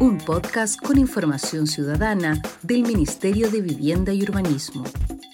un podcast con información ciudadana del Ministerio de Vivienda y Urbanismo.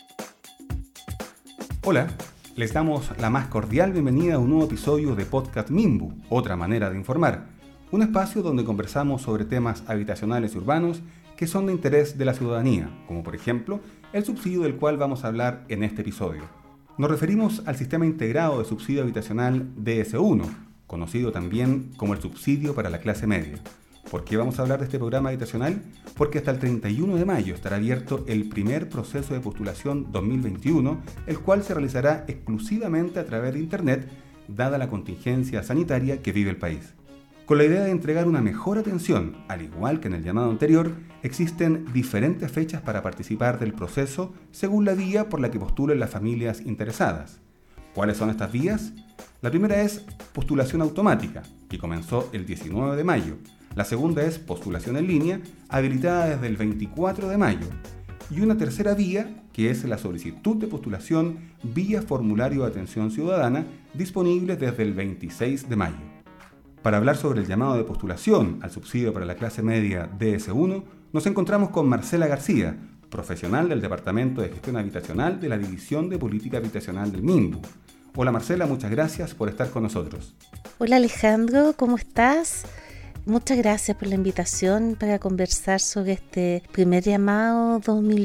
Hola, les damos la más cordial bienvenida a un nuevo episodio de Podcast Minbu, otra manera de informar, un espacio donde conversamos sobre temas habitacionales y urbanos que son de interés de la ciudadanía, como por ejemplo el subsidio del cual vamos a hablar en este episodio. Nos referimos al Sistema Integrado de Subsidio Habitacional DS1, conocido también como el subsidio para la clase media. ¿Por qué vamos a hablar de este programa habitacional? Porque hasta el 31 de mayo estará abierto el primer proceso de postulación 2021, el cual se realizará exclusivamente a través de Internet, dada la contingencia sanitaria que vive el país. Con la idea de entregar una mejor atención, al igual que en el llamado anterior, existen diferentes fechas para participar del proceso según la vía por la que postulen las familias interesadas. ¿Cuáles son estas vías? La primera es postulación automática, que comenzó el 19 de mayo. La segunda es postulación en línea, habilitada desde el 24 de mayo. Y una tercera vía, que es la solicitud de postulación vía formulario de atención ciudadana, disponible desde el 26 de mayo. Para hablar sobre el llamado de postulación al subsidio para la clase media DS1, nos encontramos con Marcela García, profesional del Departamento de Gestión Habitacional de la División de Política Habitacional del MINBU. Hola Marcela, muchas gracias por estar con nosotros. Hola Alejandro, ¿cómo estás? Muchas gracias por la invitación para conversar sobre este primer llamado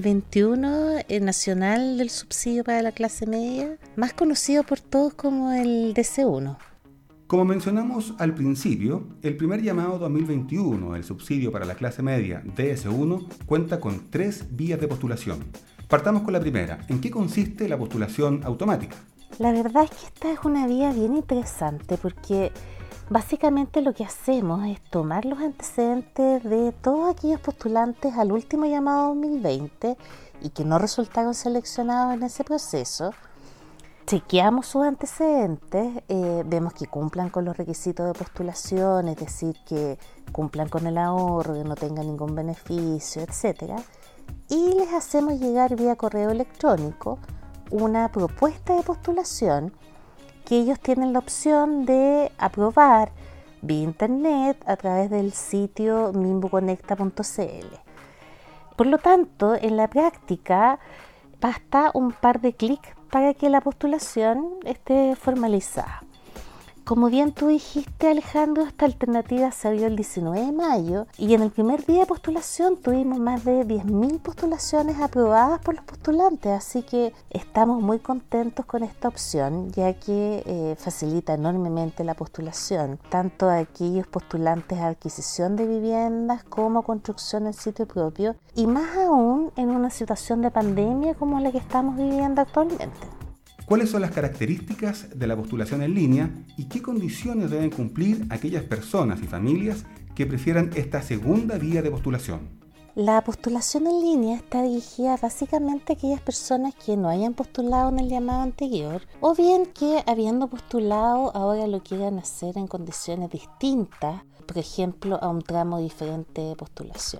2021 nacional del subsidio para la clase media, más conocido por todos como el DC1. Como mencionamos al principio, el primer llamado 2021 del subsidio para la clase media DS1 cuenta con 3 vías de postulación. Partamos con la primera. ¿En qué consiste la postulación automática? La verdad es que esta es una vía bien interesante porque básicamente lo que hacemos es tomar los antecedentes de todos aquellos postulantes al último llamado 2020 y que no resultaron seleccionados en ese proceso. Chequeamos sus antecedentes, vemos que cumplan con los requisitos de postulación, es decir, que cumplan con el ahorro, que no tengan ningún beneficio, etc. Y les hacemos llegar vía correo electrónico una propuesta de postulación que ellos tienen la opción de aprobar vía internet a través del sitio minbuconecta.cl. Por lo tanto, en la práctica basta un par de clics para que la postulación esté formalizada. Como bien tú dijiste, Alejandro, esta alternativa se abrió el 19 de mayo y en el primer día de postulación tuvimos más de 10.000 postulaciones aprobadas por los postulantes, así que estamos muy contentos con esta opción, ya que facilita enormemente la postulación, tanto a aquellos postulantes a adquisición de viviendas como construcción en sitio propio, y más aún en una situación de pandemia como la que estamos viviendo actualmente. ¿Cuáles son las características de la postulación en línea y qué condiciones deben cumplir aquellas personas y familias que prefieran esta segunda vía de postulación? La postulación en línea está dirigida básicamente a aquellas personas que no hayan postulado en el llamado anterior o bien que habiendo postulado ahora lo quieran hacer en condiciones distintas, por ejemplo a un tramo diferente de postulación.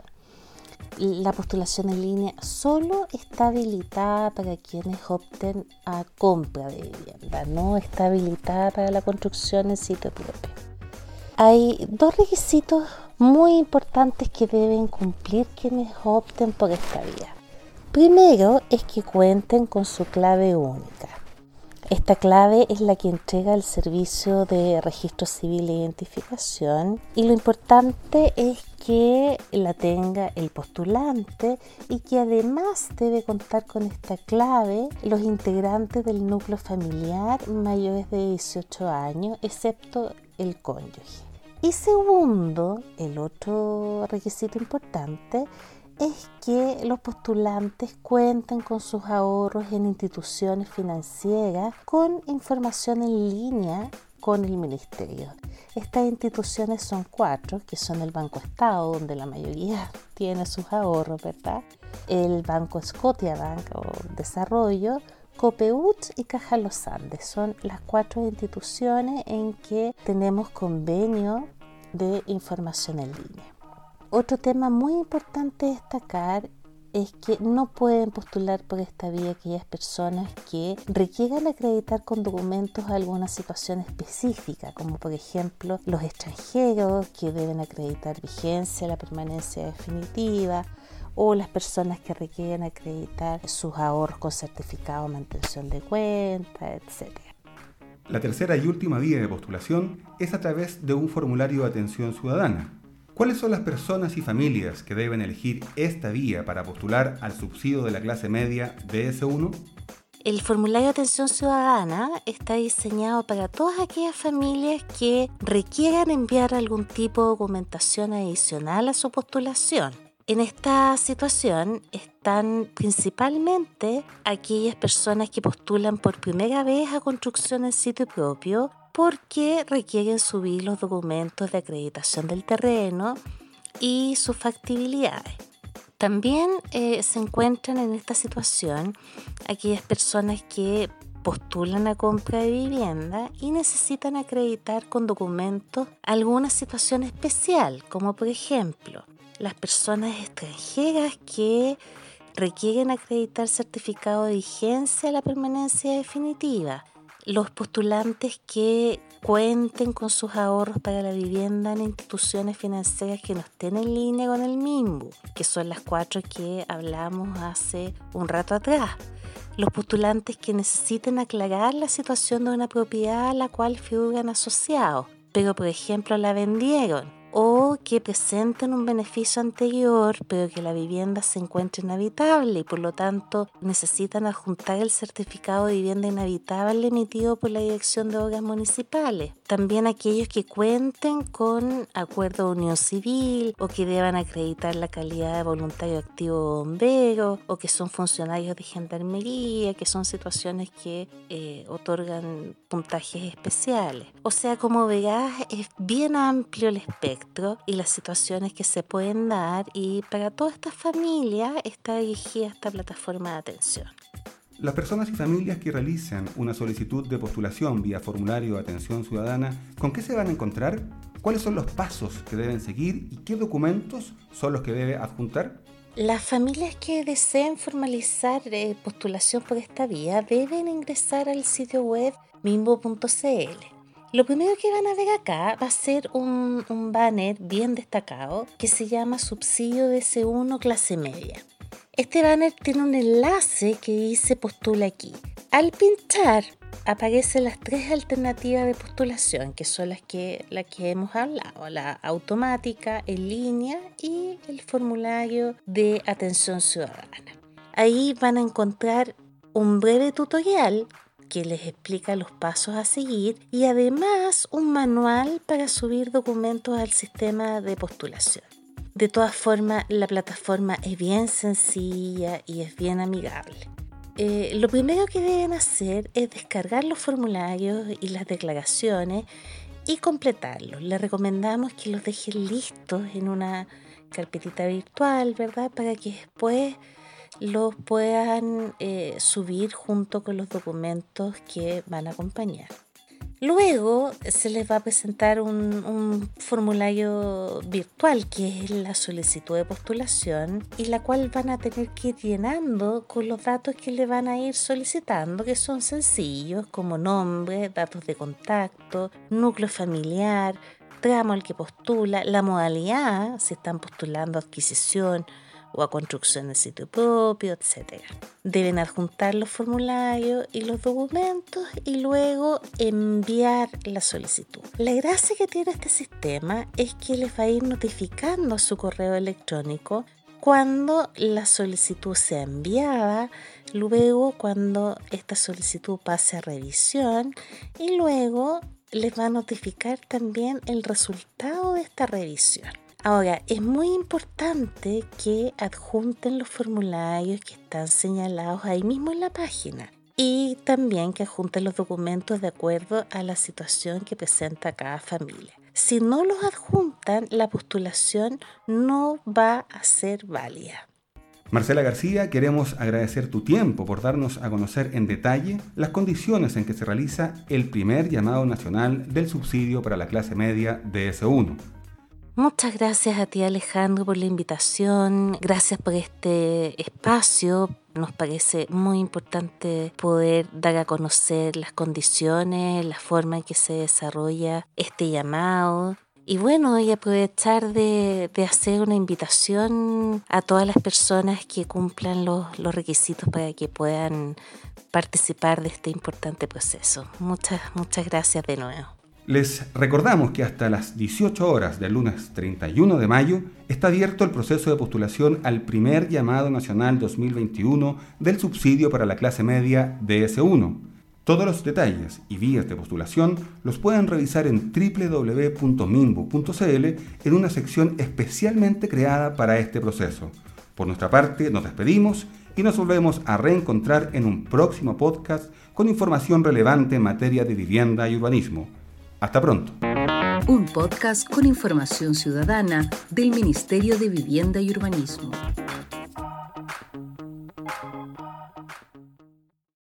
La postulación en línea solo está habilitada para quienes opten a compra de vivienda, no está habilitada para la construcción en sitio propio. Hay 2 requisitos muy importantes que deben cumplir quienes opten por esta vía. Primero es que cuenten con su clave única. Esta clave es la que entrega el servicio de registro civil e identificación y lo importante es que la tenga el postulante y que además debe contar con esta clave los integrantes del núcleo familiar mayores de 18 años, excepto el cónyuge. Y segundo, el otro requisito importante es que los postulantes cuenten con sus ahorros en instituciones financieras con información en línea con el Ministerio. Estas instituciones son 4, que son el Banco Estado, donde la mayoría tiene sus ahorros, ¿verdad? El Banco Scotiabank o Desarrollo, Copeut y Caja Los Andes. Son las 4 instituciones en que tenemos convenio de información en línea. Otro tema muy importante destacar es que no pueden postular por esta vía aquellas personas que requieran acreditar con documentos alguna situación específica, como por ejemplo los extranjeros que deben acreditar vigencia, la permanencia definitiva, o las personas que requieren acreditar sus ahorros con certificado de mantención de cuenta, etc. La tercera y última vía de postulación es a través de un formulario de atención ciudadana. ¿Cuáles son las personas y familias que deben elegir esta vía para postular al subsidio de la clase media DS1? El formulario de atención ciudadana está diseñado para todas aquellas familias que requieran enviar algún tipo de documentación adicional a su postulación. En esta situación están principalmente aquellas personas que postulan por primera vez a construcción en sitio propio porque requieren subir los documentos de acreditación del terreno y sus factibilidades. También se encuentran en esta situación aquellas personas que postulan a compra de vivienda y necesitan acreditar con documentos alguna situación especial, como por ejemplo las personas extranjeras que requieren acreditar certificado de vigencia a la permanencia definitiva, los postulantes que cuenten con sus ahorros para la vivienda en instituciones financieras que no estén en línea con el MIMBU, que son las 4 que hablamos hace un rato atrás, los postulantes que necesiten aclarar la situación de una propiedad a la cual figuran asociados, pero por ejemplo la vendieron, o que presenten un beneficio anterior, pero que la vivienda se encuentre inhabitable y por lo tanto necesitan adjuntar el certificado de vivienda inhabitable emitido por la Dirección de Obras Municipales. También aquellos que cuenten con acuerdo de unión civil o que deban acreditar la calidad de voluntario activo o bombero o que son funcionarios de gendarmería, que son situaciones que otorgan puntajes especiales. O sea, como verás, es bien amplio el espectro y las situaciones que se pueden dar, y para toda esta familia está dirigida esta plataforma de atención. Las personas y familias que realicen una solicitud de postulación vía formulario de atención ciudadana, ¿con qué se van a encontrar? ¿Cuáles son los pasos que deben seguir y qué documentos son los que debe adjuntar? Las familias que deseen formalizar postulación por esta vía deben ingresar al sitio web mimbu.cl. Lo primero que van a ver acá va a ser un banner bien destacado que se llama Subsidio DS1 Clase Media. Este banner tiene un enlace que dice postula aquí. Al pinchar aparecen las 3 alternativas de postulación, que son las que hemos hablado: la automática, en línea y el formulario de atención ciudadana. Ahí van a encontrar un breve tutorial que les explica los pasos a seguir y además un manual para subir documentos al sistema de postulación. De todas formas, la plataforma es bien sencilla y es bien amigable. Lo primero que deben hacer es descargar los formularios y las declaraciones y completarlos. Les recomendamos que los dejen listos en una carpetita virtual, ¿verdad? Para que después los puedan subir junto con los documentos que van a acompañar. Luego se les va a presentar un formulario virtual que es la solicitud de postulación y la cual van a tener que ir llenando con los datos que le van a ir solicitando, que son sencillos como nombre, datos de contacto, núcleo familiar, tramo al que postula, la modalidad, si están postulando a adquisición o a construcción de sitio propio, etc. Deben adjuntar los formularios y los documentos y luego enviar la solicitud. La gracia que tiene este sistema es que les va a ir notificando a su correo electrónico cuando la solicitud sea enviada, luego cuando esta solicitud pase a revisión y luego les va a notificar también el resultado de esta revisión. Ahora, es muy importante que adjunten los formularios que están señalados ahí mismo en la página y también que adjunten los documentos de acuerdo a la situación que presenta cada familia. Si no los adjuntan, la postulación no va a ser válida. Marcela García, queremos agradecer tu tiempo por darnos a conocer en detalle las condiciones en que se realiza el primer llamado nacional del subsidio para la clase media DS1. Muchas gracias a ti, Alejandro, por la invitación. Gracias por este espacio. Nos parece muy importante poder dar a conocer las condiciones, la forma en que se desarrolla este llamado. Y bueno, y aprovechar de hacer una invitación a todas las personas que cumplan los requisitos para que puedan participar de este importante proceso. Muchas gracias de nuevo. Les recordamos que hasta las 18 horas del lunes 31 de mayo está abierto el proceso de postulación al primer llamado nacional 2021 del subsidio para la clase media DS1. Todos los detalles y vías de postulación los pueden revisar en www.minbu.cl en una sección especialmente creada para este proceso. Por nuestra parte, nos despedimos y nos volvemos a reencontrar en un próximo podcast con información relevante en materia de vivienda y urbanismo. Hasta pronto. Un podcast con información ciudadana del Ministerio de Vivienda y Urbanismo.